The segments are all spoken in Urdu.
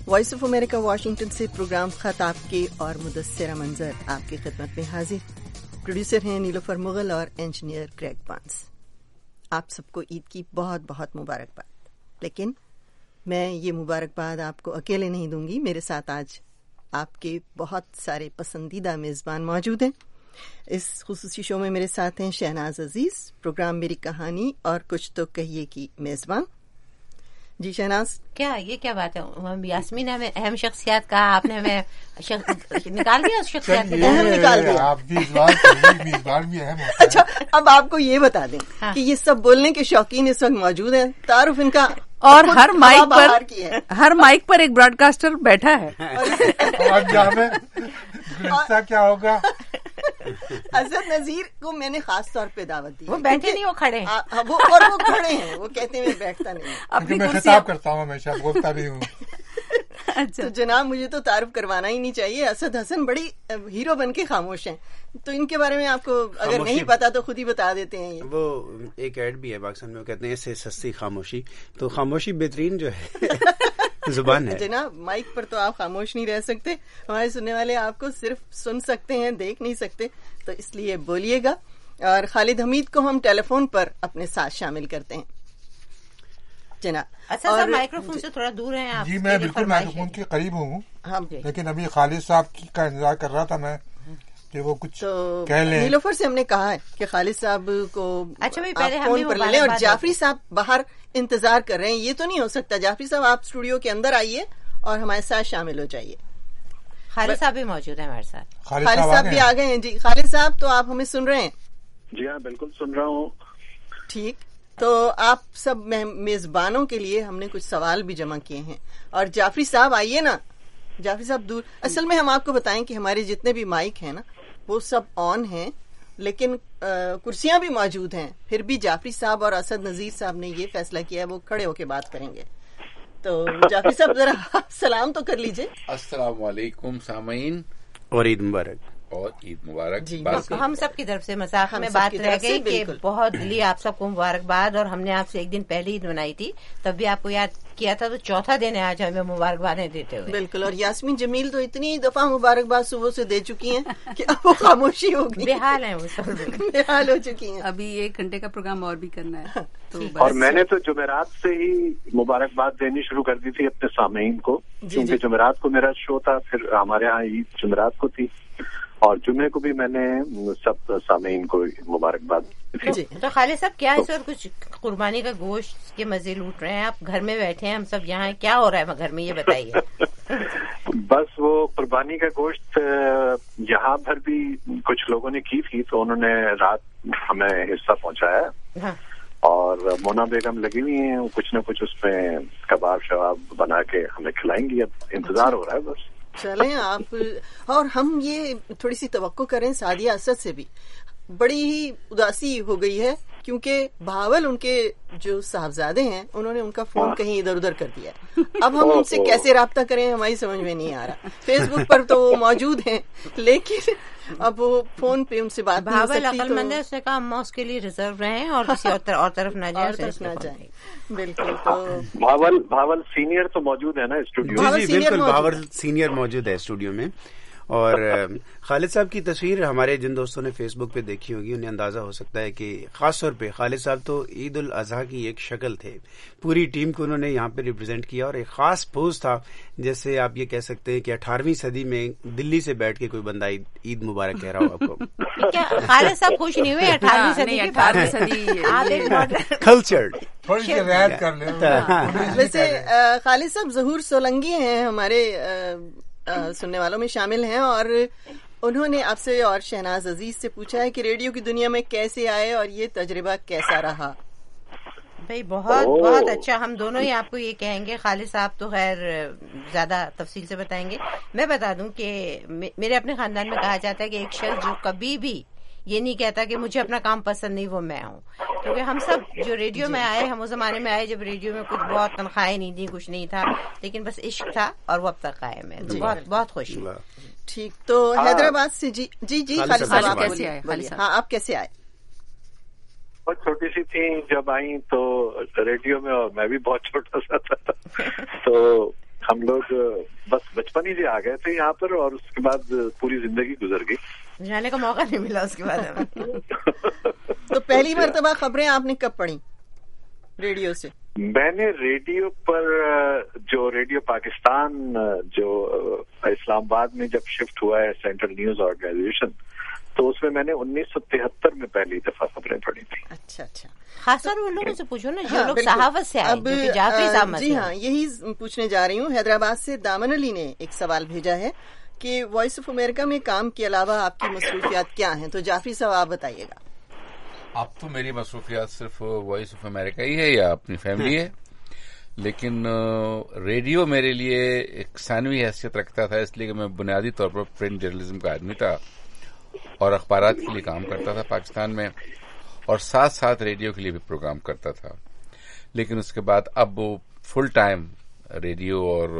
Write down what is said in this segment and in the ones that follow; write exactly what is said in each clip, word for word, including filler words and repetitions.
وائس آف امریکہ واشنگٹن سے پروگرام خط آپ کے اور مدثرہ منظر آپ کی خدمت میں حاضر. پروڈیوسر ہیں نیلوفر مغل اور انجینئر گریگ بانس. آپ سب کو عید کی بہت بہت مبارکباد. لیکن میں یہ مبارکباد آپ کو اکیلے نہیں دوں گی. میرے ساتھ آج آپ کے بہت سارے پسندیدہ میزبان موجود ہیں. اس خصوصی شو میں میرے ساتھ ہیں شہناز عزیز، پروگرام میری کہانی اور کچھ تو کہیے کی میزبان. جی شہناز. کیا یہ کیا بات ہے؟ یاسمین نے ہمیں اہم شخصیات کہا، آپ نے ہمیں نکال دیا اس شخصیات میں. اہم نکال دیا. میزبان بھی اہم. اچھا اب آپ کو یہ بتا دیں کہ یہ سب بولنے کے شوقین اس وقت موجود ہیں. تعارف ان کا اور ہر مائک پر ہر مائک پر ایک براڈ کاسٹر بیٹھا ہے. کیا ہوگا؟ اسد نذیر کو میں نے خاص طور پہ دعوت دی. وہ بیٹھے نہیں، وہ کھڑے ہیں. اور وہ کھڑے ہیں، وہ کہتے ہیں میں بیٹھتا نہیں. میں خطاب کرتا ہوں، ہمیشہ بولتا بھی ہوں. تو جناب مجھے تو تعارف کروانا ہی نہیں چاہیے. اسد حسن بڑی ہیرو بن کے خاموش ہیں، تو ان کے بارے میں آپ کو اگر نہیں پتا تو خود ہی بتا دیتے ہیں. وہ ایک ایڈ بھی ہے پاکستان میں، وہ کہتے ہیں اس سے سستی خاموشی. تو خاموشی بہترین جو ہے زبان ہے. جناب مائک پر تو آپ خاموش نہیں رہ سکتے. ہمارے سننے والے آپ کو صرف سن سکتے ہیں، دیکھ نہیں سکتے، تو اس لیے بولیے گا. اور خالد حمید کو ہم ٹیلی فون پر اپنے ساتھ شامل کرتے ہیں. جناب اچھا صاحب مائکرو فون سے تھوڑا دور ہیں آپ. جی میں بالکل مائکرو فون کے قریب ہوں، لیکن ابھی خالد صاحب کا انتظار کر رہا تھا میں کہ وہ کچھ کہہ لیں. نیلوفر سے ہم نے کہا ہے کہ خالد صاحب کو اچھا پہلے فون پر لے لیں. اور جعفری صاحب باہر انتظار کر رہے ہیں. یہ تو نہیں ہو سکتا. جعفری صاحب آپ اسٹوڈیو کے اندر آئیے اور ہمارے ساتھ شامل ہو جائیے. خالد صاحب بھی موجود ہیں ہمارے ساتھ. خالد صاحب بھی آ گئے ہیں. جی خالد صاحب تو آپ ہمیں سن رہے ہیں؟ جی ہاں بالکل سن رہا ہوں. ٹھیک، تو آپ سب میزبانوں کے لیے ہم نے کچھ سوال بھی جمع کیے ہیں. اور جعفری صاحب آئیے نا. جعفری صاحب دور. اصل میں ہم آپ کو بتائیں کہ ہمارے جتنے بھی مائک ہیں نا وہ سب آن ہیں، لیکن کرسیاں بھی موجود ہیں. پھر بھی جعفری صاحب اور اسد نذیر صاحب نے یہ فیصلہ کیا ہے وہ کھڑے ہو کے بات کریں گے. تو جعفری صاحب ذرا سلام تو کر لیجئے. السلام علیکم سامعین، اور عید مبارک. اور عید مبارک. جی ہم سب کی طرف سے مذاق میں بات رہ گئی کہ بہت دلی آپ سب کو مبارکباد. اور ہم نے آپ سے ایک دن پہلے عید منائی تھی، تب بھی آپ کو یاد کیا تھا، تو چوتھا دن ہے آج ہمیں مبارکبادیں دیتے ہوئے. بالکل. اور یاسمین جمیل تو اتنی دفعہ مبارکباد صبح سے دے چکی ہیں کہ اب وہ خاموشی ہو گئی. بےحال ہیں وہ سب، بےحال ہو چکی ہیں. ابھی ایک گھنٹے کا پروگرام اور بھی کرنا ہے. اور میں نے تو جمعرات سے ہی مبارکباد دینی شروع کر دی تھی اپنے سامعین کو، کیونکہ جمعرات کو میرا شو تھا. پھر ہمارے ہاں عید جمعرات کو تھی، اور جمعے کو بھی میں نے سب سامعین کو مبارکباد دی. تو خالد صاحب کیا اس وقت کچھ قربانی کا گوشت کے مزے لوٹ رہے ہیں؟ آپ گھر میں بیٹھے ہیں، ہم سب یہاں ہیں، کیا ہو رہا ہے گھر میں یہ بتائیے. بس وہ قربانی کا گوشت یہاں پر بھی کچھ لوگوں نے کی تھی، تو انہوں نے رات ہمیں حصہ پہنچایا. اور مونا بیگم لگی ہوئی ہیں، کچھ نہ کچھ اس میں کباب شباب بنا کے ہمیں کھلائیں گی. اب انتظار ہو رہا ہے بس. چلیں آپ. اور ہم یہ تھوڑی سی توقع کریں سعدیہ اسد سے بھی. بڑی ہی اداسی ہو گئی ہے کیونکہ بھاول ان کے جو صاحبزادے ہیں انہوں نے ان کا فون کہیں ادھر ادھر کر دیا. اب ہم ان سے کیسے رابطہ کریں ہماری سمجھ میں نہیں آ رہا. فیس بک پر تو وہ موجود ہیں، لیکن اب وہ فون پہ ان سے بات نہیں ہو سکتی. بھاول عقل مند ہے، اس نے کہا اما اس کے لیے ریزرو رہیں اور کسی اور طرف نہ جائیں. بالکل. تو بھاول بھاول سینئر تو موجود ہے نا اسٹوڈیو. جی جی بالکل، بھاول سینئر موجود ہے اسٹوڈیو میں. اور خالد صاحب کی تصویر ہمارے جن دوستوں نے فیس بک پہ دیکھی ہوگی انہیں اندازہ ہو سکتا ہے کہ خاص طور پہ خالد صاحب تو عید الاضحیٰ کی ایک شکل تھے. پوری ٹیم کو انہوں نے یہاں پہ ریپرزینٹ کیا، اور ایک خاص پوز تھا جیسے آپ یہ کہہ سکتے ہیں کہ اٹھارہویں صدی میں دلی سے بیٹھ کے کوئی بندہ عید مبارک کہہ رہا ہو آپ کو. خالد صاحب خوش نہیں ہوئے اٹھارہویں صدی اٹھارہویں صدی کلچرڈ تھوڑی سی رعایت کر لیں. ویسے خالد صاحب ظہور سولنگی ہیں، ہمارے سننے والوں میں شامل ہیں، اور انہوں نے آپ سے اور شہناز عزیز سے پوچھا ہے کہ ریڈیو کی دنیا میں کیسے آئے اور یہ تجربہ کیسا رہا. بھائی بہت بہت اچھا. ہم دونوں ہی آپ کو یہ کہیں گے. خالد صاحب تو خیر زیادہ تفصیل سے بتائیں گے. میں بتا دوں کہ میرے اپنے خاندان میں کہا جاتا ہے کہ ایک شخص جو کبھی بھی یہ نہیں کہتا کہ مجھے اپنا کام پسند نہیں، وہ میں ہوں. کیونکہ ہم سب جو ریڈیو میں آئے، ہم اس زمانے میں آئے جب ریڈیو میں کچھ بہت تنخواہیں نہیں تھی، کچھ نہیں تھا، لیکن بس عشق تھا اور وہ اب تک قائم ہے. بہت بہت خوش ہوں. ٹھیک. تو حیدرآباد سے جی جی جی خالد صاحب کیسے آئے؟ ہاں آپ کیسے آئے؟ بہت چھوٹی سی تھی جب آئی تو ریڈیو میں، اور میں بھی بہت چھوٹا سا تھا. تو ہم لوگ بس بچپن ہی سے آ گئے تھے یہاں پر اور اس کے بعد پوری زندگی گزر گئی، جانے کا موقع نہیں ملا اس کے بعد. تو پہلی مرتبہ خبریں آپ نے کب پڑھی ریڈیو سے؟ میں نے ریڈیو پر جو ریڈیو پاکستان جو اسلام آباد میں جب شفٹ ہوا ہے سینٹرل نیوز آرگنائزیشن، تو اس میں میں نے انیس سو تہتر میں پہلی دفعہ خبریں پڑھی تھی. اچھا اچھا. خاص طور ان لوگوں سے پوچھو نا جو لوگ صحافت سے آئے، جو کہ جعفری صاحب. جی ہاں، یہی پوچھنے جا رہی ہوں. حیدرآباد سے دامن علی نے ایک سوال بھیجا ہے کہ وائس آف امریکہ میں کام کے علاوہ آپ کی مصروفیات کیا ہیں؟ تو جعفری صاحب آپ بتائیے گا. اب تو میری مصروفیات صرف وائس آف امریکہ ہی ہے یا اپنی فیملی ہے، لیکن ریڈیو میرے لیے ایک ثانوی حیثیت رکھتا تھا، اس لیے کہ میں بنیادی طور پر پرنٹ جرنلزم کا آدمی تھا اور اخبارات کے لیے کام کرتا تھا پاکستان میں، اور ساتھ ساتھ ریڈیو کے لیے بھی پروگرام کرتا تھا. لیکن اس کے بعد اب فل ٹائم ریڈیو اور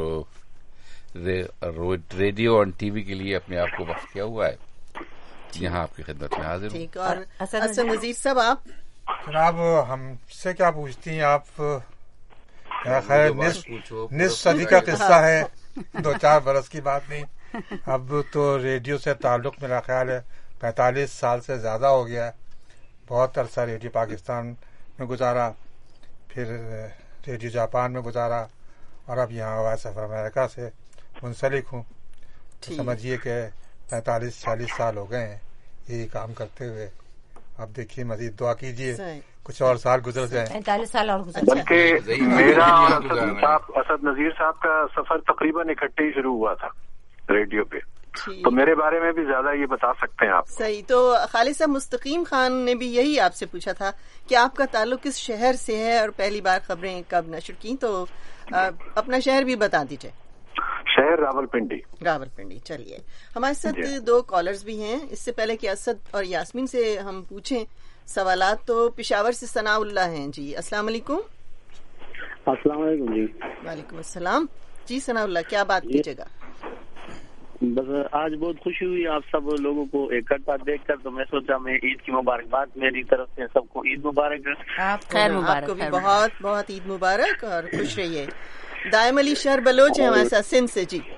ریڈیو اور ٹی وی کے لیے اپنے آپ کو وقف کیا ہوا ہے. یہاں آپ کی خدمت میں حاضر ہوں. اور حسن نذیر صاحب آپ؟ جناب ہم سے کیا پوچھتی ہیں آپ؟ خیر نصف صدی کا قصہ ہے، دو چار برس کی بات نہیں. اب تو ریڈیو سے تعلق میرا خیال ہے پینتالیس سال سے زیادہ ہو گیا ہے. بہت عرصہ ریڈیو پاکستان میں گزارا، پھر ریڈیو جاپان میں گزارا، اور اب یہاں وائس آف امریکہ سے منسلک ہوں. سمجھیے کہ پینتالیس چالیس سال ہو گئے ہیں یہی کام کرتے ہوئے. اب دیکھیے مزید دعا کیجیے کچھ اور سال گزر جائیں. پینتالیس سال اور گزر بلکہ میرا اسد نذیر صاحب کا سفر تقریباً اکٹھے ہی شروع ہوا تھا ریڈیو پہ، تو میرے بارے میں بھی زیادہ یہ بتا سکتے ہیں آپ. صحیح. تو خالد صاحب مستقیم خان نے بھی یہی آپ سے پوچھا تھا کہ آپ کا تعلق کس شہر سے ہے اور پہلی بار خبریں کب نشر کی، تو اپنا شہر بھی بتا دیجیے. شہر راول پنڈی. راول پنڈی. چلیے ہمارے ساتھ دو کالرز بھی ہیں. اس سے پہلے کہ اسد اور یاسمین سے ہم پوچھیں سوالات، تو پشاور سے ثناء اللہ ہیں. جی السلام علیکم. السلام علیکم. جی وعلیکم السلام. جی ثناء اللہ کیا بات کیجیے گا؟ بس آج بہت خوشی ہوئی آپ سب لوگوں کو اکٹھا دیکھ کر، تو میں سوچا میں عید کی مبارکباد میری طرف سے سب کو عید مبارک. خیر مبارک. آپ کو بھی بہت بہت عید مبارک اور خوش رہیے. دائم علی شہر بلوچ ہیں ہمارے ساتھ سندھ سے. جی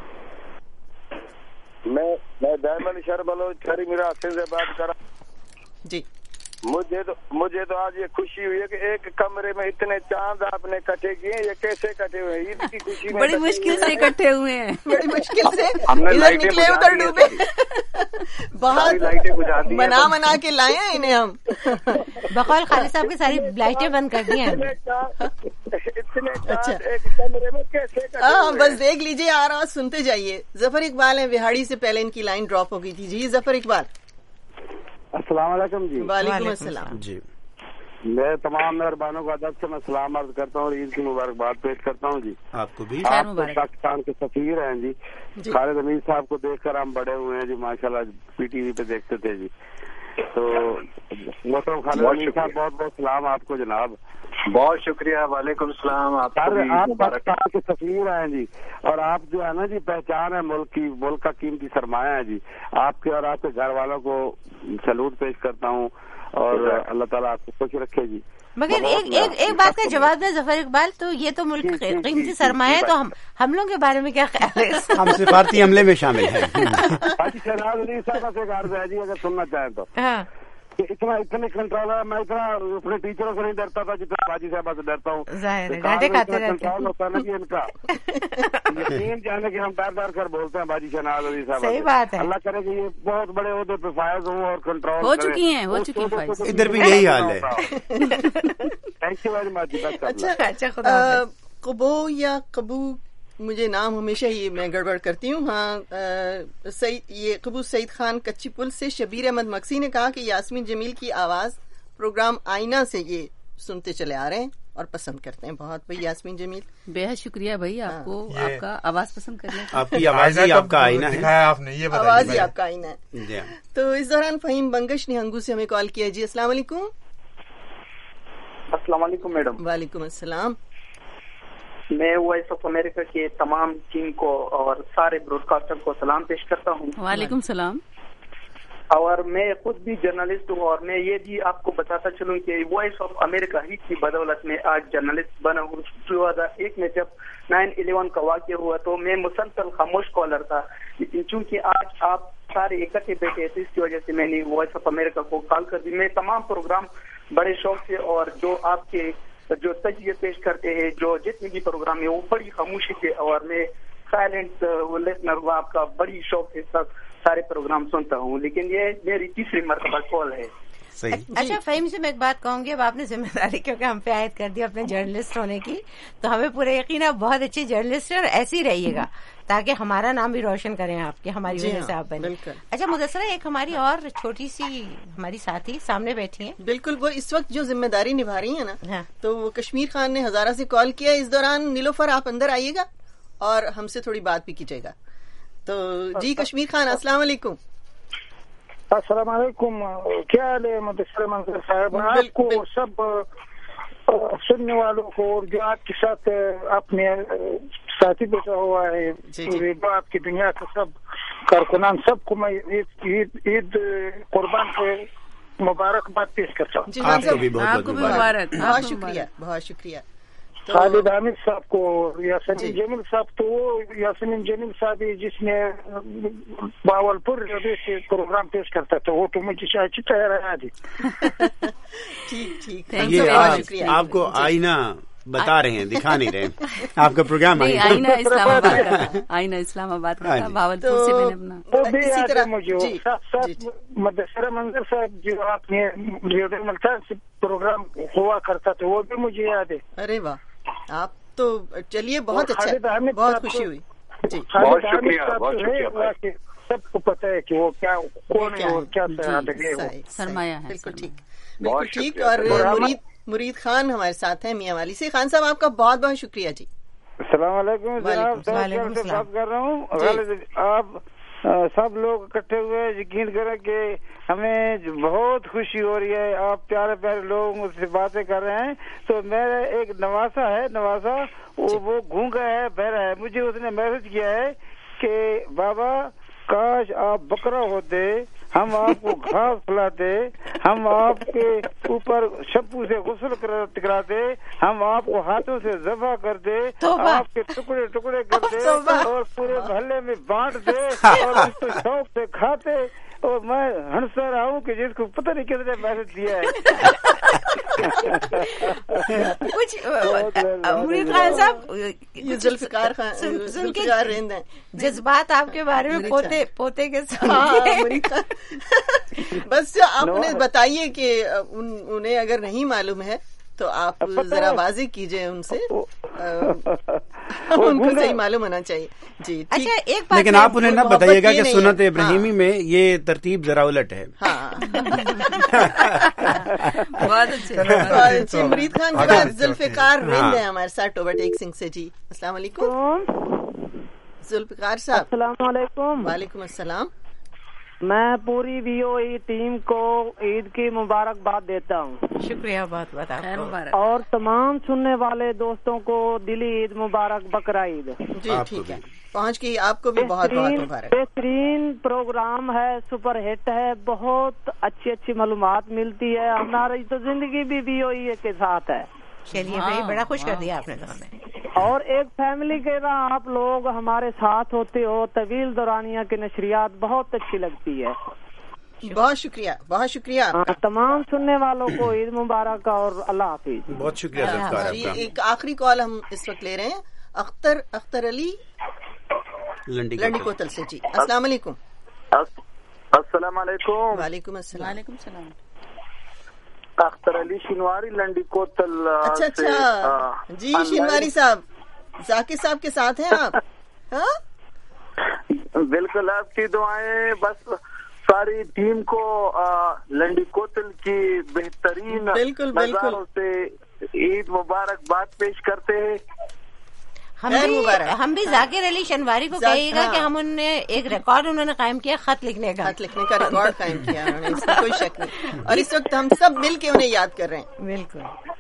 میں میں دائم علی شہر بلوچ کری میرا سندھ سے بات کر رہا. جی مجھے تو مجھے تو آج یہ خوشی ہوئی ہے کہ ایک کمرے میں اتنے چاند آپ نے کٹے کیے. یہ کیسے کٹے ہوئے ہیں؟ عید کی خوشی میں بڑی مشکل سے اکٹھے ہوئے ہیں، بڑی مشکل سے ادھر نکلے ادھر ڈوبے. بہت منا منا کے لائے ہیں انہیں ہم. بقول خالد صاحب کی ساری لائٹیں بند کر دی ہیں. اچھا ہاں بس دیکھ لیجیے آ رہا، سنتے جائیے. ظفر اقبال ہیں بہاڑی سے. پہلے ان کی لائن ڈراپ ہو گئی تھی. جی ظفر اقبال. السلام علیکم. جی وعلیکم السلام. جی میں تمام مہربانوں کا ادب سے میں سلام عرض کرتا ہوں اور عید کی مبارکباد پیش کرتا ہوں. جی آپ کو بھی. آپ پاکستان کے سفیر ہیں. جی خالد امین صاحب کو دیکھ کر ہم بڑے ہوئے ہیں. جی ماشاءاللہ پی ٹی وی پہ دیکھتے تھے. جی تو محترم خالد امین صاحب بہت بہت سلام آپ کو جناب. بہت شکریہ. وعلیکم السلام. آپ آپ پاکستان کے سفیر ہیں جی، اور آپ جو ہے نا جی پہچان ہے ملک کی، ملک کا قیمتی سرمایہ ہے. جی آپ کے اور آپ کے گھر والوں کو سلوٹ پیش کرتا ہوں اور اللہ تعالیٰ آپ کو خوش رکھے. جی مگر ایک ایک ایک بات کا جواب ہے ظفر اقبال، تو یہ تو ملک قیمتی سرمایہ ہے، تو ہم ہم لوگوں کے بارے میں کیا خیال ہے؟ ہم سفارتی عملے میں شامل ہیں. حاجی شہناز علی صاحب سے عرض ہے جی اگر سننا چاہیں تو. ہاں اتنا اتنے کنٹرول ہے. میں اتنا اپنے ٹیچروں سے نہیں ڈرتا تھا جتنا باجی صاحبہ سے ڈرتا ہوں. ڈانٹے کھاتے رہتے کنٹرول ہوتا ہے نا جی ان کا. یقین جانے کہ ہم ڈر ڈر کر بولتے ہیں باجی شہناز علی صاحب. صحیح بات ہے. اللہ کرے کہ یہ بہت بڑے عہدے پہ فائز ہوں اور کنٹرول ہو چکی ہیں ہو چکی فائز. ادھر بھی یہی حال ہے. Thank you very much. اچھا قبو یا قبو، مجھے نام ہمیشہ یہ میں گڑبڑ کرتی ہوں. ہاں سعید یہ قبو سعید خان کچی پل سے. شبیر احمد مکسی نے کہا کہ یاسمین جمیل کی آواز پروگرام آئینہ سے یہ سنتے چلے آ رہے ہیں اور پسند کرتے ہیں بہت. بھائی یاسمین جمیل بے حد شکریہ بھائی آپ کو، آپ کا آواز پسند کرنے. آپ کی آواز ہی آپ کا آئینہ ہے. آپ نے یہ آواز ہی آپ کا آئینہ ہے. تو اس دوران فہیم بنگش نے ہنگو سے ہمیں کال کیا. جی السلام علیکم. السلام علیکم میڈم. وعلیکم السلام. میں وائس آف امریکہ کے تمام ٹیم کو اور سارے براڈ کاسٹر کو سلام پیش کرتا ہوں. وعلیکم السلام. اور میں خود بھی جرنلسٹ ہوں, اور میں یہ بھی آپ کو بتاتا چلوں کہ وائس آف امریکہ ہی کی بدولت میں آج جرنلسٹ بنا ہوں. دو ہزار ایک میں جب نائن الیون کا واقعہ ہوا تو میں مسلسل خاموش کالر تھا, لیکن چونکہ آج آپ سارے اکٹھے بیٹھے تھے اس کی وجہ سے میں نے وائس آف امریکہ کو کال کر دی. میں تمام پروگرام بڑے شوق سے, اور جو آپ کے جو تجزیے پیش کرتے ہیں, جو جتنے بھی پروگرام ہے وہ بڑی خاموشی سے, اور میں سائلنٹ لسنر ہوں, آپ کا بڑی شوق سے سب سارے پروگرام سنتا ہوں, لیکن یہ میری تیسری مرتبہ کال ہے. اچھا فہیم سے میں ایک بات کہوں گی, اب آپ نے ذمہ داری کیونکہ ہم پہ عائد کر دی اپنے جرنلسٹ ہونے کی, تو ہمیں پورا یقین ہے بہت اچھے جرنلسٹ ہیں اور ایسے ہی رہیے گا تاکہ ہمارا نام بھی روشن کریں آپ کے, ہماری وجہ سے آپ بنے. اچھا مدثرہ, ایک ہماری اور چھوٹی سی ہماری ساتھی سامنے بیٹھی ہیں, بالکل وہ اس وقت جو ذمہ داری نبھا رہی ہیں نا, تو وہ کشمیر خان نے ہزارہ سے کال کیا. اس دوران نیلوفر آپ اندر آئیے گا اور ہم سے تھوڑی بات بھی کیجیے گا. تو جی کشمیر خان, السلام علیکم. السلام علیکم, کیا حال ہے مدثر منظر صاحب؟ آپ کو سب سننے والوں کو اور جو آپ کے ساتھ اپنے ساتھی بیٹھا ہوا ہے آپ کی دنیا کے سب کارکنان, سب کو میں عید قربان سے مبارکباد پیش کرتا ہوں. آپ کو بھی بہت مبارک. بہت شکریہ, بہت شکریہ. خالد حامد صاحب کو, یاسمین جمیل صاحب, تو وہ یاسمین جمیل صاحب جس نے باولپور سے پروگرام پیش کرتا تھا, وہ تو مجھے اچھی طرح رہا تھی. ٹھیک ٹھیک, آپ کو آئینہ بتا رہے ہیں, دکھا نہیں رہے آپ کا پروگرام. آئینہ اسلام آباد کا, آئینہ اسلام آباد کا باولپور سے میں نے اپنا اسی طرح مجھے مدثر منظر صاحب جو آپ نے ریڈیو ملتان سے پروگرام ہوا کرتا تھا وہ بھی مجھے یاد ہے. ارے واہ, آپ تو چلیے بہت اچھا, بہت خوشی ہوئی. جی بہت شکریہ, بہت شکریہ. سب کو پتہ ہے کہ وہ کیا کون ہے اور کیا سرمایہ ہے. بالکل ٹھیک, بالکل ٹھیک. اور مرید مرید خان ہمارے ساتھ ہیں میاں والی سے. خان صاحب آپ کا بہت بہت شکریہ. جی السلام علیکم جناب, سے بات کر رہا ہوں. آپ سب لوگ اکٹھے ہوئے, یقین کریں کہ ہمیں بہت خوشی ہو رہی ہے. آپ پیارے پیارے لوگ سے باتیں کر رہے ہیں. تو میرا ایک نواسا ہے, نواسا وہ گونگا ہے, بہرا ہے. مجھے اس نے میسج کیا ہے کہ بابا کاش آپ بکرا ہوتے, ہم آپ کو گھاس کھلاتے, ہم آپ کے اوپر شیمپو سے غسل کراتے, ہم آپ کو ہاتھوں سے ذبح کرتے, آپ کے ٹکڑے ٹکڑے کرتے اور پورے محلے میں بانٹ دے اور اس کو شوق سے کھاتے. اور میں ہنستا رہا ہوں کہ جس کو پتہ نہیں کس نے میسج دیا ہے. کچھ مرید خان صاحب, یہ ذوالفقار خان ذوالفقار رند ہیں, جذبات آپ کے بارے میں پوتے پوتے کے ساتھ بس آپ انہیں بتائیے کہ انہیں اگر نہیں معلوم ہے تو آپ ذرا واضح کیجئے ان سے, ان کو صحیح معلوم ہونا چاہیے. جی اچھا ایک بات, لیکن آپ انہیں نہ بتائیے گا کہ سنت ابراہیمی میں یہ ترتیب ذرا الٹ ہے. بہت اچھے. مرید خان کے بعد ذوالفقار رند ہیں ہمارے ساتھ ٹوبہ ٹیک سنگھ سے. جی السلام علیکم. ذوالفقار صاحب السلام علیکم. وعلیکم السلام. میں پوری وی او ای ٹیم کو عید کی مبارکباد دیتا ہوں. شکریہ بہت بہت آپ کو, اور تمام سننے والے دوستوں کو دلی عید مبارک, بقرہ عید. جی ٹھیک ہے, پہنچ گئی. آپ کو بھی بہت بہت مبارک. بہترین پروگرام ہے, سپر ہٹ ہے, بہت اچھی اچھی معلومات ملتی ہے. ہماری تو زندگی بھی وی او ای کے ساتھ ہے. چلیے بھائی, بڑا خوش کر دیا آپ نے تو ہمیں. اور ایک فیملی کے طرح آپ لوگ ہمارے ساتھ ہوتے ہو. طویل دورانیہ کی نشریات بہت اچھی لگتی ہے. بہت شکریہ, بہت شکریہ. تمام سننے والوں کو عید مبارک اور اللہ حافظ. بہت شکریہ. ایک آخری کال ہم اس وقت لے رہے ہیں, اختر اختر علی لنڈی کوتل سے. جی السلام علیکم. السلام علیکم. وعلیکم السلام. وعلیکم السلام. اختر علی شنواری لنڈی کوتل. اچھا اچھا, جی شنواری صاحب, ذاکر صاحب کے ساتھ ہیں آپ؟ ہاں بالکل, آپ کی دعائیں بس ساری ٹیم کو لنڈی کوتل کی بہترین بالکل نظاروں سے عید مبارک باد پیش کرتے ہیں. ہم بھی ہم بھی ذاکر علی شنواری کو کہیے گا کہ ہم انہوں نے ایک ریکارڈ انہوں نے قائم کیا, خط لکھنے کا خط لکھنے کا ریکارڈ قائم کیا انہوں نے, اس میں کوئی شک نہیں. اور اس وقت ہم سب مل کے انہیں یاد کر رہے ہیں. بالکل.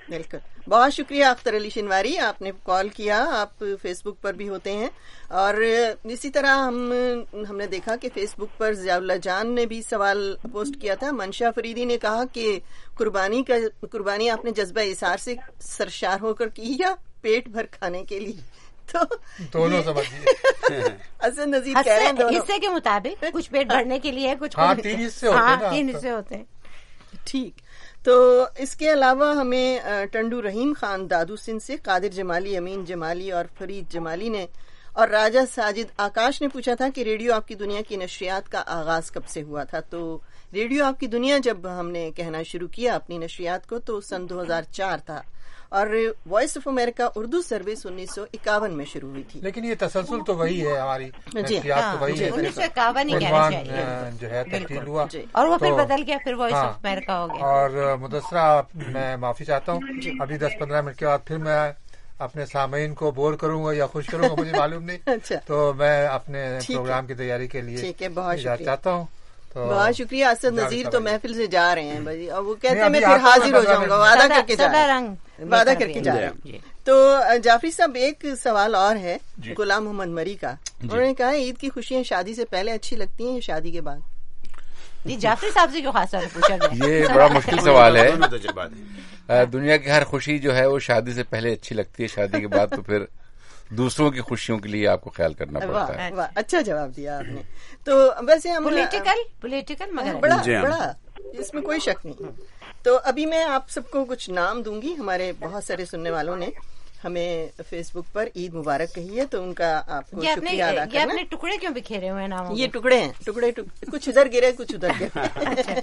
بالکل. بہت شکریہ اختر علی شنواری, آپ نے کال کیا. آپ فیس بک پر بھی ہوتے ہیں, اور اسی طرح ہم ہم نے دیکھا کہ فیس بک پر ضیاء اللہ جان نے بھی سوال پوسٹ کیا تھا. منشا فریدی نے کہا کہ قربانی کا قربانی آپ نے جذبہ اثار سے سرشار ہو کر کی یا پیٹ بھر کھانے کے لیے؟ تو دونوں سمجھیے. حسن نذیر کہہ رہے ہیں حصے کے مطابق کچھ پیٹ بھرنے کے لیے, کچھ تین حصے ہوتے ہیں. ٹھیک. تو اس کے علاوہ ہمیں ٹنڈو رحیم خان دادو سندھ سے, قادر جمالی, امین جمالی اور فرید جمالی نے, اور راجہ ساجد آکاش نے پوچھا تھا کہ ریڈیو آپ کی دنیا کی نشریات کا آغاز کب سے ہوا تھا. تو ریڈیو آپ کی دنیا جب ہم نے کہنا شروع کیا اپنی نشریات کو تو سن دو ہزار چار تھا, اور voice of America Urdu service انیس سو اکاون میں شروع ہوئی تھی. لیکن یہ تسلسل تو وہی ہے, ہماری جی تو وہی ہے, انیس سو اکاون ہی کہنا چاہیے جو ہے تبدیل ہوا, اور وہ پھر بدل گیا, پھر وائس آف امریکہ ہو گیا. اور مدثرہ میں معافی چاہتا ہوں, ابھی دس پندرہ منٹ کے بعد پھر میں اپنے سامعین کو بور کروں گا یا خوش کروں گا, مجھے معلوم نہیں. تو میں اپنے پروگرام کی تیاری کے لیے اجازت چاہتا ہوں. بہت شکریہ. اسد نذیر تو محفل سے جا رہے ہیں بھائی, اور وہ کہتے ہیں میں پھر حاضر ہو جاؤں گا, وعدہ کر کے جا رہا ہوں, وعدہ کر کے جا رہا ہوں. تو جعفری صاحب ایک سوال اور ہے غلام محمد مری کا. انہوں نے کہا عید کی خوشیاں شادی سے پہلے اچھی لگتی ہیں یا شادی کے بعد؟ جی جعفری صاحب سے کیوں خاص طور پوچھا گیا؟ یہ بڑا مشکل سوال ہے. دنیا کی ہر خوشی جو ہے وہ شادی سے پہلے اچھی لگتی ہے, شادی کے بعد تو پھر دوسروں کی خوشیوں کے لیے آپ کو خیال کرنا پڑتا ہے. اچھا جواب دیا آپ نے. تو ویسے ہم پولیٹیکل پولیٹیکل مگر بڑا بڑا اس میں کوئی شک نہیں. تو ابھی میں آپ سب کو کچھ نام دوں گی. ہمارے بہت سارے سننے والوں نے ہمیں فیس بک پر عید مبارک کہی ہے, تو ان کا آپ کو شکریہ ادا کرنا. یہ اپنے ٹکڑے کیوں بکھیرے ہوئے نام؟ یہ ٹکڑے ہیں, ٹکڑے کچھ ادھر گرے کچھ ادھر گرے.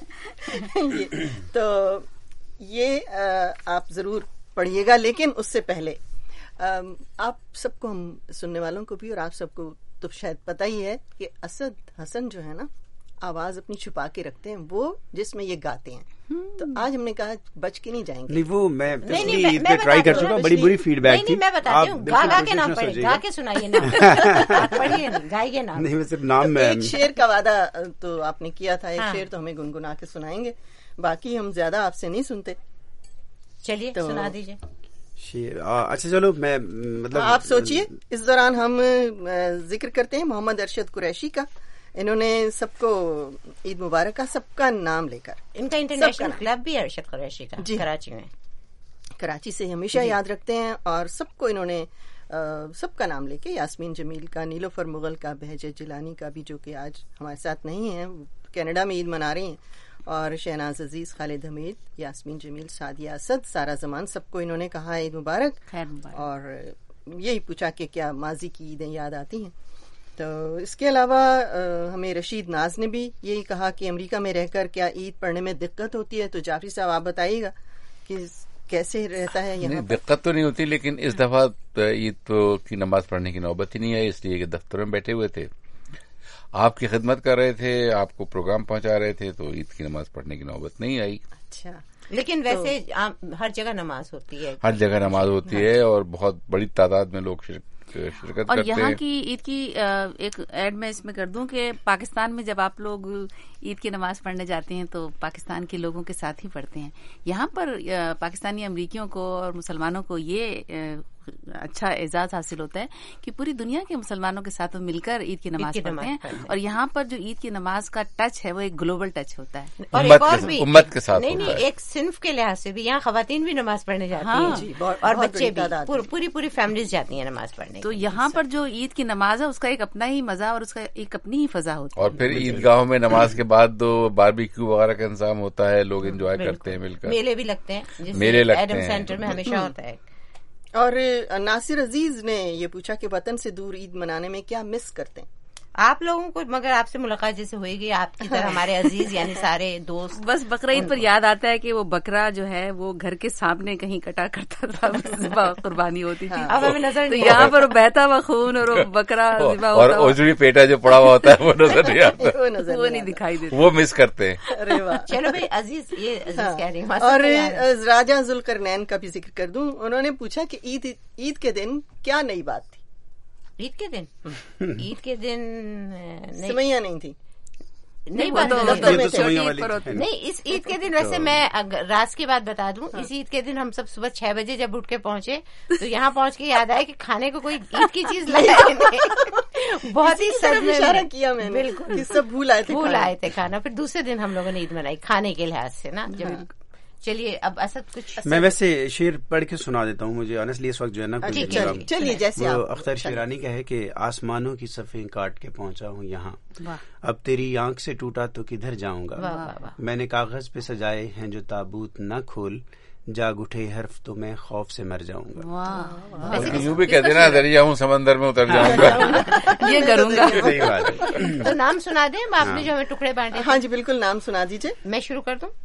تو یہ آپ ضرور پڑھیے گا, لیکن اس سے پہلے آپ سب کو, ہم سننے والوں کو بھی اور آپ سب کو تو شاید پتہ ہی ہے کہ اسد حسن جو ہے نا آواز اپنی چھپا کے رکھتے ہیں, وہ جس میں یہ گاتے ہیں. تو آج ہم نے کہا بچ کے نہیں جائیں گے. نہیں وہ میں پچھلی عید پہ ٹرائی کر چکا, بڑی بری فیڈ بیک تھی. میں بتاتی ہوں, گا گا کے نام پڑھیں, گا کے سنائیے نام, پڑھیے گائیے نام. نہیں صرف نام میں ایک شعر کا وعدہ تو آپ نے کیا تھا, ایک شعر تو ہمیں گنگنا کے سنائیں گے, باقی ہم زیادہ آپ سے نہیں سنتے. چلیے سنا دیجیے. اچھا چلو میں مطلب آپ سوچیے. اس دوران ہم ذکر کرتے ہیں محمد ارشد قریشی کا. انہوں نے سب کو عید مبارک کا, سب کا نام لے کر. ان کا انٹرنیشنل کلب بھی ارشد قریشی کا جی کراچی میں, کراچی سے ہمیشہ یاد رکھتے ہیں, اور سب کو انہوں نے سب کا نام لے کے, یاسمین جمیل کا, نیلوفر مغل کا, بہجت جیلانی کا بھی جو کہ آج ہمارے ساتھ نہیں ہیں, کینیڈا میں عید منا رہے ہیں, اور شہناز عزیز, خالد حمید, یاسمین جمیل, سعدیہ اسد, سارا زمان, سب کو انہوں نے کہا عید مبارک, اور یہی پوچھا کہ کیا ماضی کی عیدیں یاد آتی ہیں. تو اس کے علاوہ ہمیں رشید ناز نے بھی یہی کہا کہ امریکہ میں رہ کر کیا عید پڑھنے میں دقت ہوتی ہے. تو جعفری صاحب آپ بتائیے گا کہ کیسے رہتا ہے یہاں؟ دقت تو نہیں ہوتی, لیکن اس دفعہ عید کی نماز پڑھنے کی نوبت ہی نہیں آئی, اس لیے کہ دفتر میں بیٹھے ہوئے تھے, آپ کی خدمت کر رہے تھے, آپ کو پروگرام پہنچا رہے تھے, تو عید کی نماز پڑھنے کی نوبت نہیں آئی. اچھا, لیکن ویسے ہر جگہ نماز ہوتی ہے, ہر جگہ نماز ہوتی ہے, اور بہت بڑی تعداد میں لوگ شرکت اور یہاں کی عید کی ایک ایڈ میں اس میں کر دوں کہ پاکستان میں جب آپ لوگ عید کی نماز پڑھنے جاتے ہیں تو پاکستان کے لوگوں کے ساتھ ہی پڑھتے ہیں. یہاں پر پاکستانی امریکیوں کو اور مسلمانوں کو یہ اچھا اعزاز حاصل ہوتا ہے کہ پوری دنیا کے مسلمانوں کے ساتھ مل کر عید کی نماز پڑھتے ہیں, اور یہاں پر جو عید کی نماز کا ٹچ ہے وہ ایک گلوبل ٹچ ہوتا ہے, اور ایک اور بھی امت کے ساتھ. نہیں نہیں, ایک صنف کے لحاظ سے بھی یہاں خواتین بھی نماز پڑھنے جاتی ہیں, اور بچے بھی, پوری پوری فیملیز جاتی ہیں نماز پڑھنے. تو یہاں پر جو عید کی نماز ہے اس کا ایک اپنا ہی مزہ اور اس کا ایک اپنی ہی فضا ہوتی ہے. اور پھر عیدگاہوں میں نماز کے بعد دو باربیکیو وغیرہ کا انتظام ہوتا ہے, لوگ انجوائے کرتے ہیں مل کر, میلے بھی لگتے ہیں, میلے لگتے ہیں, ایڈم سینٹر میں ہمیشہ ہوتا ہے. اور ناصر عزیز نے یہ پوچھا کہ وطن سے دور عید منانے میں کیا مس کرتے ہیں آپ لوگوں کو؟ مگر آپ سے ملاقات جیسے ہوئے گی, آپ کی طرح ہمارے عزیز یعنی سارے دوست. بس بقرعید پر یاد آتا ہے کہ وہ بکرا جو ہے وہ گھر کے سامنے کہیں کٹا کرتا تھا, قربانی ہوتی تھی, اب ہمیں نظر نہیں, یہاں پر بہتا ہوا خون اور بکرا ذبح اور اوجڑی پیٹا جو پڑا ہوا ہوتا ہے وہ نظر نہیں آتا, وہ نہیں دکھائی دیتا, وہ مس کرتے ہیں. چلو بھائی عزیز, یہ عزیز کہہ رہی ہوں. اور راجہ ذوالقرنین کا بھی ذکر کر دوں, انہوں نے پوچھا کہ عید عید کے دن کیا نئی بات تھی؟ عید کے دن عید کے دن سوئیاں نہیں تھی, نہیں نہیں اس عید کے دن ویسے میں راز کی بات بتا دوں، اس عید کے دن ہم سب صبح چھ بجے جب اٹھ کے پہنچے تو یہاں پہنچ کے یاد آیا کہ کھانے کو کوئی عید کی چیز لے بہت ہی اشارہ کیا میں نے، بالکل سب بھول آئے تھے بھول آئے تھے کھانا. پھر دوسرے دن ہم لوگوں نے عید منائی کھانے کے لحاظ سے نا. جب چلیے اب اسد کچھ میں ویسے شعر پڑھ کے سنا دیتا ہوں. مجھے آنیسٹلی اس وقت جو ہے نا چلیے جیسے وہ اختر شیرانی کا ہے کہ آسمانوں کی صفیں کاٹ کے پہنچا ہوں یہاں، اب تیری آنکھ سے ٹوٹا تو کدھر جاؤں گا، میں نے کاغذ پہ سجائے ہیں جو تابوت نہ کھول، جاگ اٹھے حرف تو میں خوف سے مر جاؤں گا. یوں بھی کہتے نا دریا ہوں سمندر میں اتر جاؤں گا، یہ کروں گا. صحیح بات ہے. تو نام سنا دیں آپ نے جو ہمیں ٹکڑے بانٹے. ہاں جی بالکل نام سنا دیجیے. میں شروع کر دوں.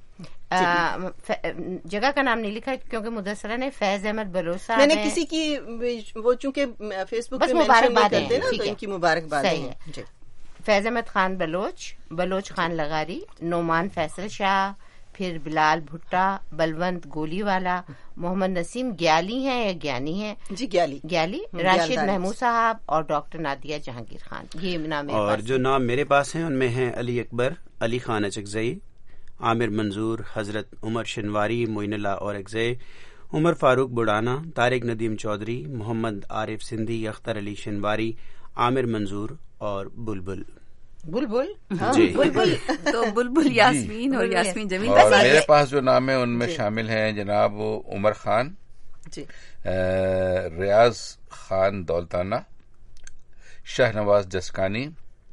جگہ کا نام نہیں لکھا کیونکہ مدثرہ نے فیض احمد بلوچ صاحب میں نے کسی کی وہ چونکہ فیس بک پہ مبارکباد کرتے نا تو ان کی مبارکباد ہے. فیض احمد خان بلوچ، بلوچ خان لغاری، نعمان فیصل شاہ، پھر بلال بھٹا، بلونت گولی والا، محمد نسیم گیالی ہیں یا گیانی ہیں جی گیالی گیالی راشد محمود صاحب اور ڈاکٹر نادیہ جہانگیر خان. یہ نام اور جو نام میرے پاس ہیں ان میں ہیں علی اکبر، علی خان اچکزئی، عامر منظور، حضرت عمر شنواری، معین اللہ اور اکزئی، عمر فاروق بڑانا، طارق ندیم چودھری، محمد عارف سندھی، اختر علی شنواری، عامر منظور اور بلبل. بلبل جی بلبل تو بلبل یاسمین اور یاسمین جمیل. اور میرے پاس جو نام ہے ان میں شامل ہیں جناب عمر خان جی، ریاض خان دولتانہ، شاہ نواز جسکانی،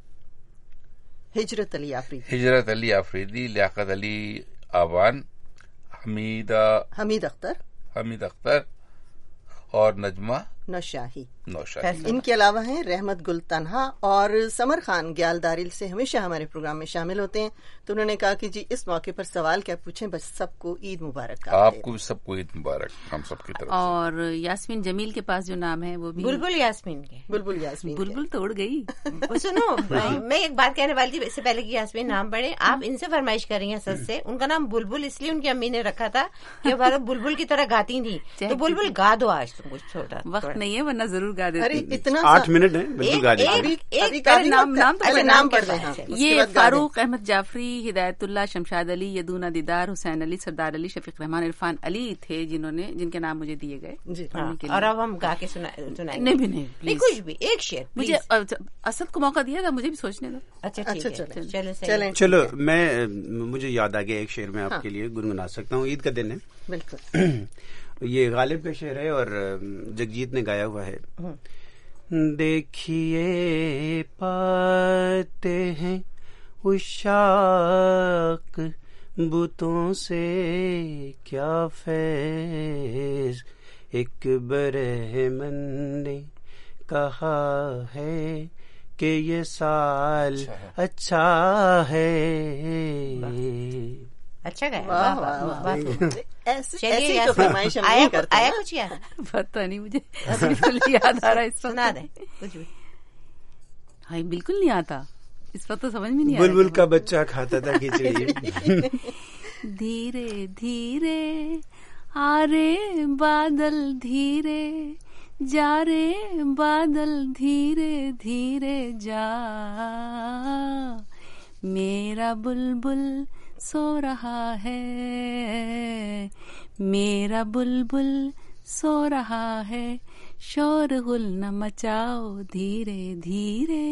ہجرت علی آفریدی ہجرت علی آفریدی، لیاقت علی آوان، حمیدہ حمید اختر حمید اختر اور نجمہ نوشاہی. نوشاہی ان کے علاوہ ہیں رحمت گل تنہا اور سمر خان گیال داریل سے ہمیشہ ہمارے پروگرام میں شامل ہوتے ہیں. تو انہوں نے کہا کہ جی اس موقع پر سوال کیا پوچھیں، بس سب کو عید مبارک. آپ کو سب کو عید مبارک ہم سب کی طرف. اور یاسمین جمیل کے پاس جو نام ہے وہ بھی بلبل یاسمین کے. بلبل یاسمین بلبل تو اڑ گئی. سنو میں ایک بات کہنے والی تھی، اس سے پہلے کہ یاسمین نام پڑھے، آپ ان سے فرمائش کر رہی ہیں سچ سے. ان کا نام بلبل اس لیے ان کی امی نے رکھا تھا کہ وہ بلبل کی طرح گاتی تھی، تو بلبل گا دو آج تم کچھ چھوٹا وقت نہیں ہے ورنہ ضرور گا دیتے. اتنا آٹھ منٹ ہے بالکل گا دیتے. نام پڑھ رہے ہیں. یہ فاروق احمد جعفری، ہدایت اللہ، شمشاد علی، یدونا دیدار، حسین علی، سردار علی، شفیق رحمان، عرفان علی تھے جنہوں نے جن کے نام مجھے دیے گئے. اور اب ہم گا کے سنائیں. نہیں بھی نہیں کچھ بھی ایک شعر مجھے اسد کو موقع دیا تھا، مجھے بھی سوچنے دو. اچھا چلو میں مجھے یاد آ گیا ایک شعر میں آپ کے لیے گنگنا سکتا ہوں. عید کا دن ہے بالکل. یہ غالب کا شعر ہے اور جگجیت نے گایا ہوا ہے. دیکھیے پاتے ہیں عشاق بتوں سے کیا فیض، ایک برہمن نے کہا ہے کہ یہ سال اچھا ہے. اچھا آیا کچھ یاد پتا نہیں مجھے یاد آ رہا ہے. سنا دیں کچھ بھی. ہاں بالکل نہیں آتا اس وقت تو سمجھ میں نہیں. بلبل کا بچہ کھاتا تھا کھچڑی. دھیرے دھیرے آ رے بادل، دھیرے جا رے بادل، دھیرے دھیرے جا، میرا بلبل سو رہا ہے، میرا بلبل سو رہا ہے، شور غل نہ مچاؤ دھیرے دھیرے.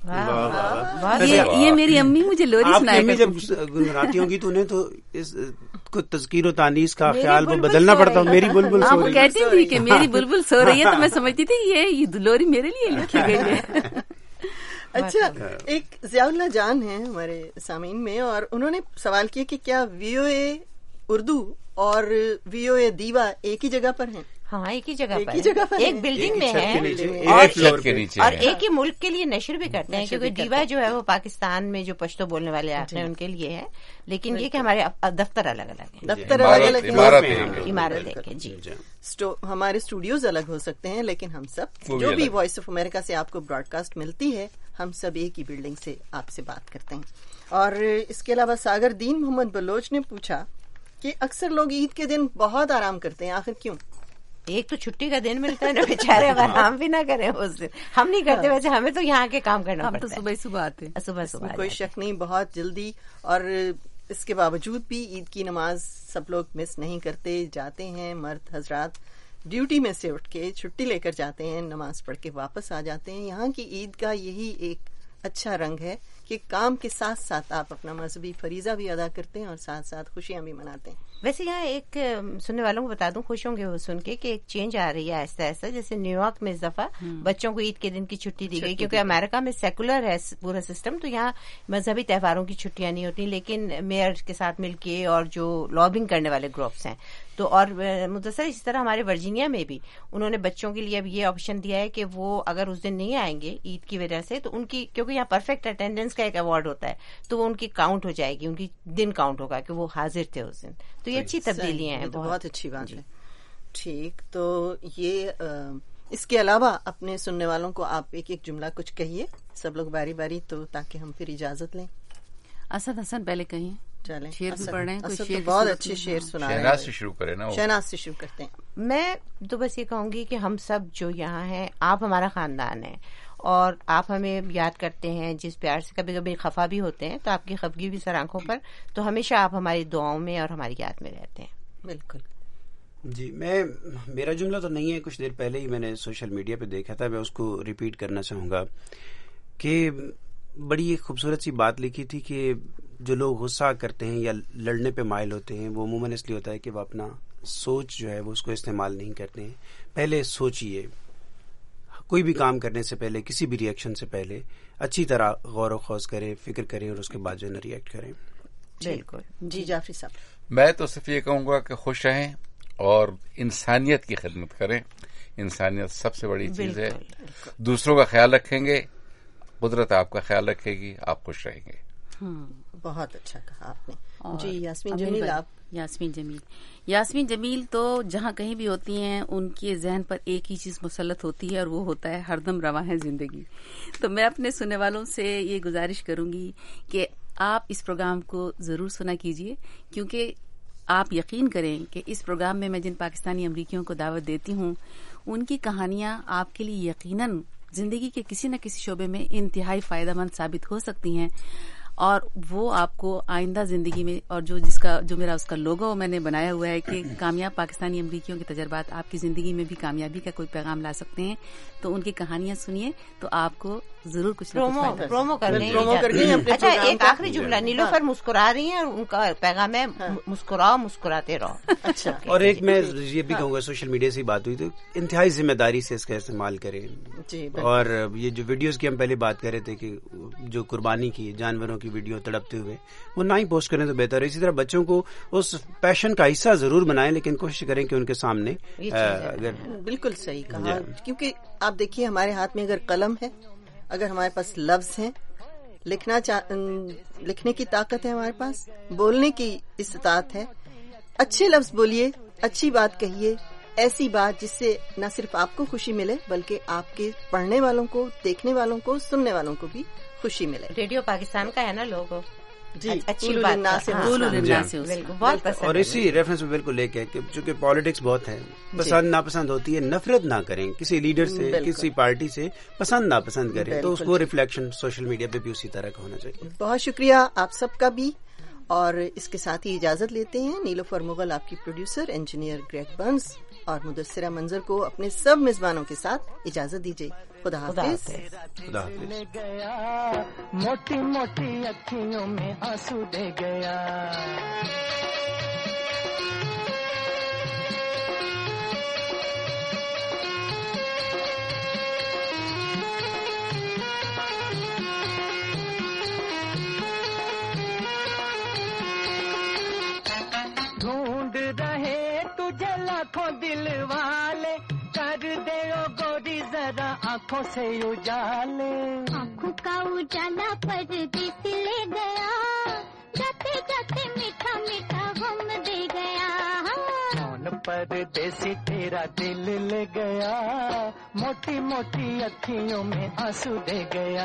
یہ میری امی مجھے لوری سنائی. جب گنگناتی ہوں گی تو انہیں تو اس کو تذکیر و تانیث کا خیال وہ بدلنا پڑتا ہوں. میری بلبل سو رہی ہے. کہتی تھی کہ میری بلبل سو رہی ہے تو میں سمجھتی تھی یہ لوری میرے لیے لکھی گئی ہے. اچھا ایک ضیاء اللہ جان ہیں ہمارے سامعین میں، اور انہوں نے سوال کیا کہ کیا وی او اے اردو اور وی او اے دیوا ایک ہی جگہ پر ہیں؟ ہاں ایک ہی جگہ پر، ایک بلڈنگ میں ہے اور ایک ہی ملک کے لیے نشر بھی کرتے ہیں، کیونکہ دیوا جو ہے وہ پاکستان میں جو پشتو بولنے والے آتے ہیں ان کے لیے ہے، لیکن یہ کہ ہمارے دفتر الگ الگ ہیں. دفتر الگ الگ، عمارت ایک ہے. جی ہمارے اسٹوڈیوز الگ ہو سکتے ہیں لیکن ہم سب جو بھی وائس آف امریکہ سے آپ کو براڈ کاسٹ ملتی ہے ہم سب ایک ہی بلڈنگ سے آپ سے بات کرتے ہیں. اور اس کے علاوہ ساگر دین محمد بلوچ نے پوچھا کہ اکثر لوگ عید کے دن بہت آرام کرتے ہیں، آخر کیوں؟ ایک تو چھٹی کا دن ملتا ہے نا بیچارے، اگر ہم بھی نہ کریں اس دن، ہم نہیں کرتے ویسے، ہمیں تو یہاں کے کام کرنا پڑتا ہے. ہم تو صبح صبح آتے ہیں، صبح صبح کوئی شک نہیں، بہت جلدی. اور اس کے باوجود بھی عید کی نماز سب لوگ مس نہیں کرتے، جاتے ہیں. مرد حضرات ڈیوٹی میں سے اٹھ کے چھٹی لے کر جاتے ہیں، نماز پڑھ کے واپس آ جاتے ہیں. یہاں کی عید کا یہی ایک اچھا رنگ ہے کہ کام کے ساتھ ساتھ آپ اپنا مذہبی فریضہ بھی ادا کرتے ہیں اور ساتھ ساتھ خوشیاں بھی مناتے ہیں. ویسے یہاں ایک سننے والوں کو بتا دوں، خوش ہوں گے وہ سن کے کہ ایک چینج آ رہی ہے آہستہ آہستہ. جیسے نیو یارک میں اس دفعہ بچوں کو عید کے دن کی چھٹی دی گئی، کیونکہ امریکہ میں سیکولر ہے پورا سسٹم، تو یہاں مذہبی تہواروں کی چھٹیاں نہیں ہوتی. لیکن میئر کے ساتھ مل کے اور جو لابنگ کرنے والے گروپس ہیں تو، اور مدثر اسی طرح ہمارے ورجینیا میں بھی انہوں نے بچوں کے لیے اب یہ آپشن دیا ہے کہ وہ اگر اس دن نہیں آئیں گے عید کی وجہ سے، تو ان کی، کیونکہ یہاں پرفیکٹ اٹینڈنس کا ایک ایوارڈ ہوتا ہے، تو وہ ان کی کاؤنٹ ہو جائے گی، ان کی دن کاؤنٹ ہوگا کہ وہ حاضر تھے اس دن. تو یہ اچھی تبدیلیاں ہیں، بہت اچھی بات ہے. ٹھیک، تو یہ اس کے علاوہ اپنے سننے والوں کو آپ ایک ایک جملہ کچھ کہیے، سب لوگ باری باری، تو تاکہ ہم پھر اجازت لیں. اسد حسن پہلے کہیں. چلیں، شیر بھی پڑھ رہے ہیں، کوئی بہت اچھے شیر سنا رہے ہیں. شہناز سے شروع کریں نا. شہناز سے شروع کرتے ہیں. میں تو بس یہ کہوں گی کہ ہم سب جو یہاں ہیں، آپ ہمارا خاندان ہے اور آپ ہمیں یاد کرتے ہیں جس پیار سے، کبھی کبھی خفا بھی ہوتے ہیں تو آپ کی خفگی بھی سر آنکھوں پر، تو ہمیشہ آپ ہماری دعاؤں میں اور ہماری یاد میں رہتے ہیں. بالکل. جی، میں میرا جملہ تو نہیں ہے، کچھ دیر پہلے ہی میں نے سوشل میڈیا پہ دیکھا تھا، میں اس کو ریپیٹ کرنا چاہوں گا کہ بڑی ایک خوبصورت سی بات لکھی تھی کہ جو لوگ غصہ کرتے ہیں یا لڑنے پہ مائل ہوتے ہیں، وہ عموماً اس لیے ہوتا ہے کہ وہ اپنا سوچ جو ہے وہ اس کو استعمال نہیں کرتے ہیں. پہلے سوچئے، کوئی بھی کام کرنے سے پہلے، کسی بھی ریئیکشن سے پہلے اچھی طرح غور و خوض کریں، فکر کریں اور اس کے بعد جو ہے نا ریئیکٹ کریں. بالکل. جی جعفری صاحب. میں تو صرف یہ کہوں گا کہ خوش رہیں اور انسانیت کی خدمت کریں. انسانیت سب سے بڑی چیز ہے. دوسروں کا خیال رکھیں گے، قدرت آپ کا خیال رکھے گی، آپ خوش رہیں گے. بہت اچھا کہا آپ نے. جی یاسمین جمیل. آپ. یاسمین جمیل یاسمین جمیل تو جہاں کہیں بھی ہوتی ہیں ان کے ذہن پر ایک ہی چیز مسلط ہوتی ہے اور وہ ہوتا ہے ہر دم رواں ہے زندگی. تو میں اپنے سننے والوں سے یہ گزارش کروں گی کہ آپ اس پروگرام کو ضرور سنا کیجیے، کیونکہ آپ یقین کریں کہ اس پروگرام میں میں جن پاکستانی امریکیوں کو دعوت دیتی ہوں ان کی کہانیاں آپ کے لیے یقیناً زندگی کے کسی نہ کسی شعبے میں انتہائی فائدہ مند ثابت ہو سکتی ہیں، اور وہ آپ کو آئندہ زندگی میں، اور جو جس کا جو میرا اس کا لوگو میں نے بنایا ہوا ہے کہ کامیاب پاکستانی امریکیوں کے تجربات آپ کی زندگی میں بھی کامیابی کا کوئی پیغام لا سکتے ہیں، تو ان کی کہانیاں سنیے تو آپ کو ضرور کچھ پرومو کرنے. اچھا، ایک آخری جملہ، نیلوفر مسکرا رہی ہیں اور ان کا پیغام ہے مسکراؤ مسکراتے رہو. اچھا. اور ایک میں یہ بھی کہوں گا، سوشل میڈیا سے بات ہوئی تو انتہائی ذمہ داری سے اس کا استعمال کریں. اور یہ جو ویڈیوز کی ہم پہلے بات کر رہے تھے کہ جو قربانی کی جانوروں کی ویڈیو تڑپتے ہوئے، وہ نہ ہی پوسٹ کریں تو بہتر ہے. اسی طرح بچوں کو اس پیشن کا حصہ ضرور بنائیں، لیکن کوشش کریں کہ ان کے سامنے. بالکل صحیح کہا، کیونکہ آپ دیکھیے ہمارے ہاتھ میں اگر قلم ہے، اگر ہمارے پاس لفظ ہیں، لکھنا چا... لکھنے کی طاقت ہے ہمارے پاس، بولنے کی استطاعت ہے، اچھے لفظ بولیے، اچھی بات کہیے، ایسی بات جس سے نہ صرف آپ کو خوشی ملے بلکہ آپ کے پڑھنے والوں کو، دیکھنے والوں کو، سننے والوں کو بھی خوشی ملے. ریڈیو پاکستان کا ہے نا لوگو. جی، اچھی بات ہے، بہت پسند. اور اسی ریفرنس میں بالکل لے کے کہ چونکہ پالیٹکس بہت ہے، پسند ناپسند ہوتی ہے، نفرت نہ کریں کسی لیڈر سے، کسی پارٹی سے، پسند ناپسند کریں تو اس کو ریفلیکشن سوشل میڈیا پہ بھی اسی طرح کا ہونا چاہیے. بہت شکریہ آپ سب کا بھی، اور اس کے ساتھ ہی اجازت لیتے ہیں. نیلوفر مغل آپ کی پروڈیوسر، انجینئر گریگ برنز اور مدثرہ منظر کو اپنے سب میزبانوں کے ساتھ اجازت دیجیے. خدا حافظ. خدا حافظ. موٹی موٹی اکھیوں میں آنسو دے گیا، ڈھونڈ رہے تجھے لاکھوں دل والے، کر دے او گوری ذرا آنکھوں سے اجالے. آنکھوں کا اجالا پردیس لے گیا، جاتے جاتے میٹھا میٹھا غم دے گیا. کون پردیسی تیرا دل لے گیا، موٹی موٹی اکھیوں میں آنسو دے گیا.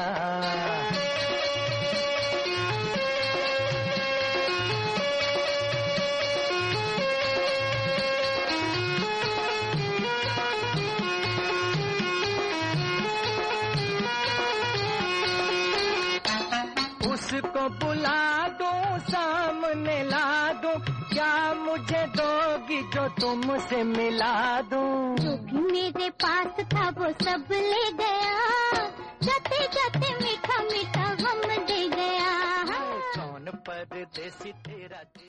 لا دوں, کیا مجھے دوگی جو تم سے ملا دوں. جو بھی میرے پاس تھا وہ سب لے گیا, جاتے جاتے میٹھا